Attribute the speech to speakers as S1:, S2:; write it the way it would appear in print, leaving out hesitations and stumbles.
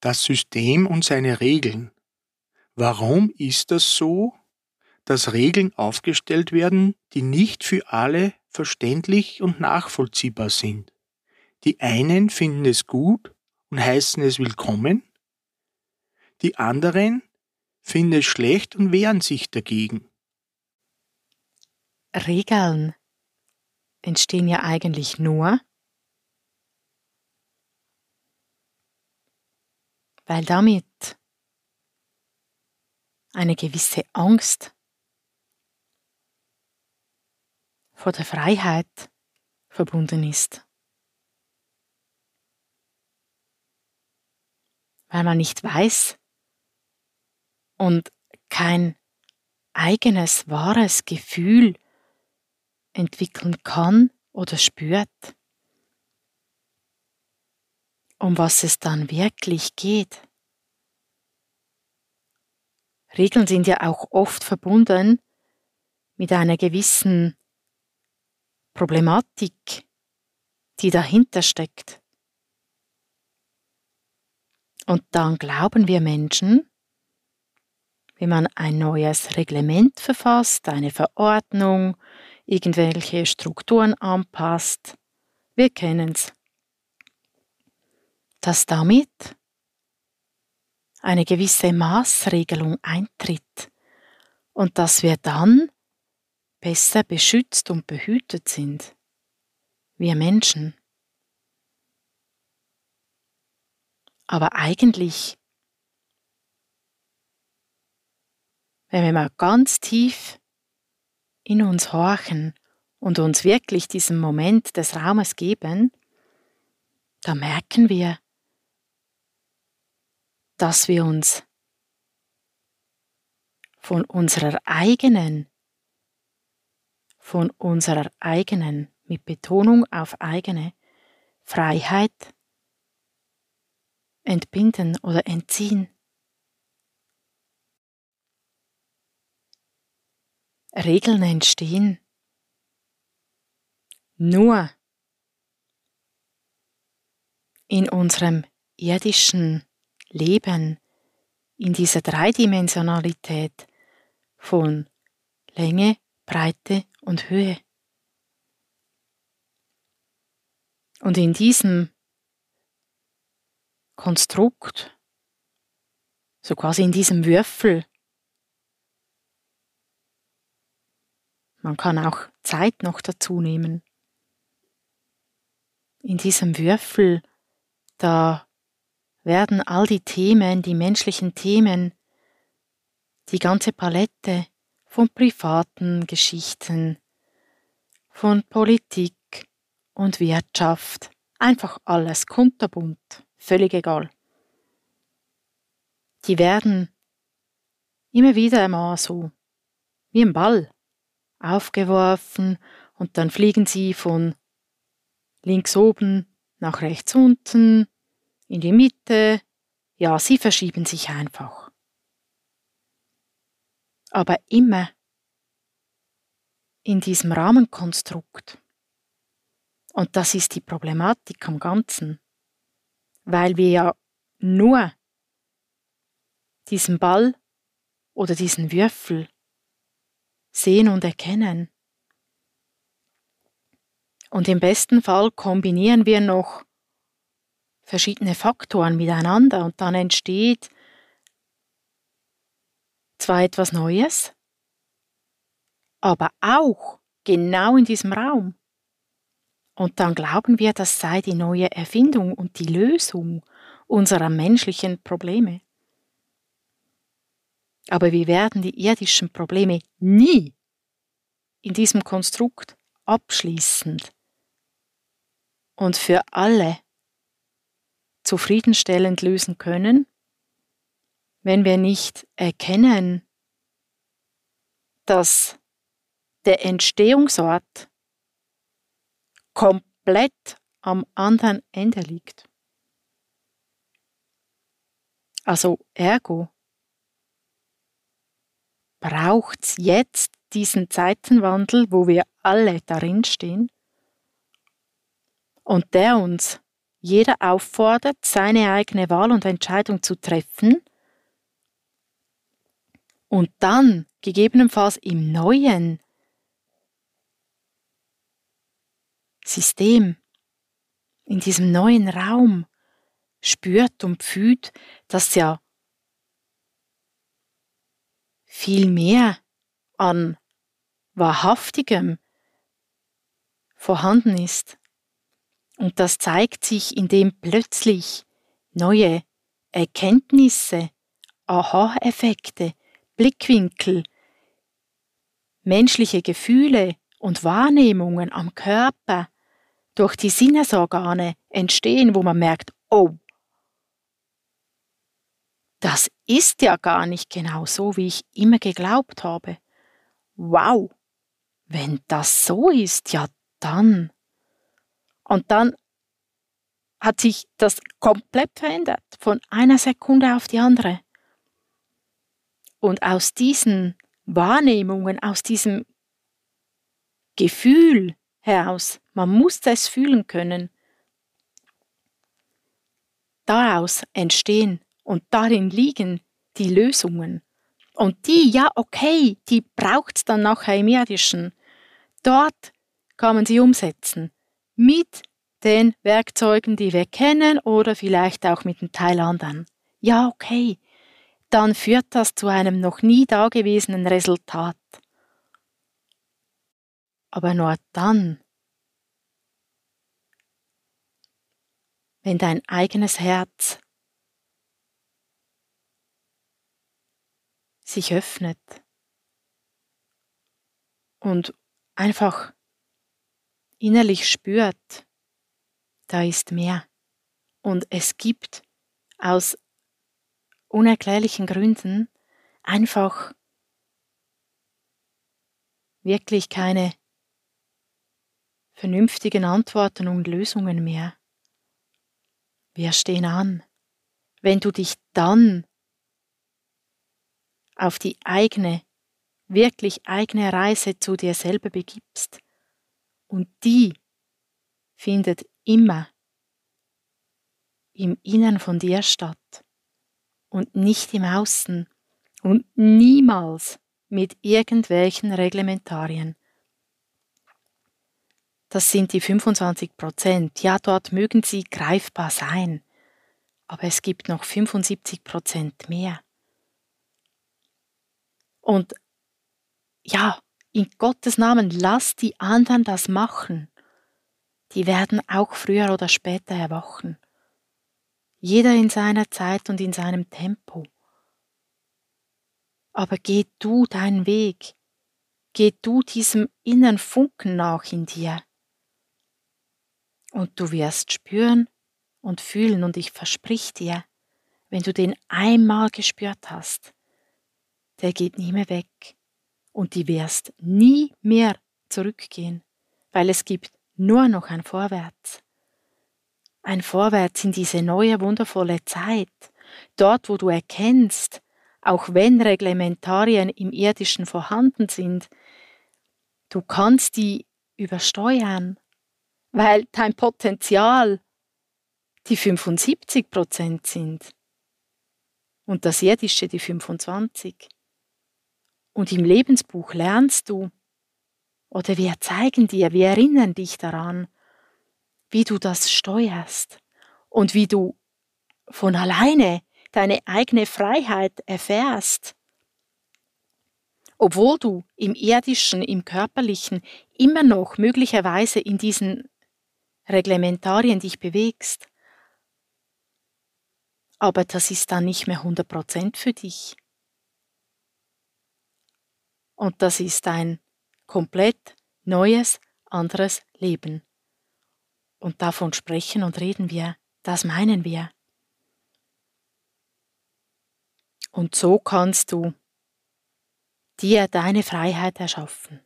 S1: Das System und seine Regeln. Warum ist das so, dass Regeln aufgestellt werden, die nicht für alle verständlich und nachvollziehbar sind? Die einen finden es gut und heißen es willkommen, die anderen finden es schlecht und wehren sich dagegen.
S2: Regeln entstehen ja eigentlich nur, weil damit eine gewisse Angst vor der Freiheit verbunden ist. Weil man nicht weiß und kein eigenes, wahres Gefühl entwickeln kann oder spürt, um was es dann wirklich geht. Regeln sind ja auch oft verbunden mit einer gewissen Problematik, die dahinter steckt. Und dann glauben wir Menschen, wenn man ein neues Reglement verfasst, eine Verordnung, irgendwelche Strukturen anpasst, wir kennen's, dass damit eine gewisse Maßregelung eintritt und dass wir dann besser beschützt und behütet sind, wir Menschen. Aber eigentlich, wenn wir mal ganz tief in uns horchen und uns wirklich diesen Moment des Raumes geben, da merken wir, dass wir uns von unserer eigenen, mit Betonung auf eigene, Freiheit entbinden oder entziehen. Regeln entstehen nur in unserem irdischen Leben, in dieser Dreidimensionalität von Länge, Breite und Höhe. Und in diesem Konstrukt, so quasi in diesem Würfel, man kann auch Zeit noch dazu nehmen. In diesem Würfel, da werden all die Themen, die menschlichen Themen, die ganze Palette von privaten Geschichten, von Politik und Wirtschaft, einfach alles kunterbunt, völlig egal. Die werden immer wieder einmal so wie ein Ball aufgeworfen und dann fliegen sie von links oben nach rechts unten, in die Mitte. Ja, sie verschieben sich einfach. Aber immer in diesem Rahmenkonstrukt. Und das ist die Problematik am Ganzen, weil wir ja nur diesen Ball oder diesen Würfel sehen und erkennen. Und im besten Fall kombinieren wir noch verschiedene Faktoren miteinander und dann entsteht zwar etwas Neues, aber auch genau in diesem Raum. Und dann glauben wir, das sei die neue Erfindung und die Lösung unserer menschlichen Probleme. Aber wir werden die irdischen Probleme nie in diesem Konstrukt abschließend und für alle zufriedenstellend lösen können, wenn wir nicht erkennen, dass der Entstehungsort komplett am anderen Ende liegt. Also ergo braucht es jetzt diesen Zeitenwandel, wo wir alle darin stehen und der uns jeder auffordert, seine eigene Wahl und Entscheidung zu treffen und dann gegebenenfalls im neuen System, in diesem neuen Raum spürt und fühlt, dass ja viel mehr an Wahrhaftigem vorhanden ist. Und das zeigt sich, indem plötzlich neue Erkenntnisse, Aha-Effekte, Blickwinkel, menschliche Gefühle und Wahrnehmungen am Körper durch die Sinnesorgane entstehen, wo man merkt, oh, das ist ja gar nicht genau so, wie ich immer geglaubt habe. Wow, wenn das so ist, ja dann. Und dann hat sich das komplett verändert, von einer Sekunde auf die andere. Und aus diesen Wahrnehmungen, aus diesem Gefühl heraus, man muss es fühlen können, daraus entstehen und darin liegen die Lösungen. Und die, ja okay, die braucht es dann nachher im Irdischen. Dort kann man sie umsetzen. Mit den Werkzeugen, die wir kennen oder vielleicht auch mit einem Teil anderen. Ja okay, dann führt das zu einem noch nie dagewesenen Resultat. Aber nur dann, wenn dein eigenes Herz sich öffnet und einfach innerlich spürt, da ist mehr. Und es gibt aus unerklärlichen Gründen einfach wirklich keine vernünftigen Antworten und Lösungen mehr. Wir stehen an. Wenn du dich dann auf die eigene, wirklich eigene Reise zu dir selber begibst, und die findet immer im Innern von dir statt und nicht im Außen und niemals mit irgendwelchen Reglementarien. Das sind die 25%. Ja, dort mögen sie greifbar sein, aber es gibt noch 75% mehr. Und ja, in Gottes Namen, lass die anderen das machen. Die werden auch früher oder später erwachen. Jeder in seiner Zeit und in seinem Tempo. Aber geh du deinen Weg. Geh du diesem inneren Funken nach in dir. Und du wirst spüren und fühlen, und ich versprich dir, wenn du den einmal gespürt hast, der geht nie mehr weg. Und du wirst nie mehr zurückgehen, weil es gibt nur noch ein Vorwärts. Ein Vorwärts in diese neue, wundervolle Zeit, dort, wo du erkennst, auch wenn Reglementarien im Irdischen vorhanden sind, du kannst die übersteuern, weil dein Potenzial die 75% sind und das Irdische die 25%. Und im Lebensbuch lernst du, oder wir zeigen dir, wir erinnern dich daran, wie du das steuerst und wie du von alleine deine eigene Freiheit erfährst, obwohl du im Irdischen, im Körperlichen immer noch möglicherweise in diesen Reglementarien dich bewegst. Aber das ist dann nicht mehr 100% für dich. Und das ist ein komplett neues, anderes Leben. Und davon sprechen und reden wir, das meinen wir. Und so kannst du dir deine Freiheit erschaffen.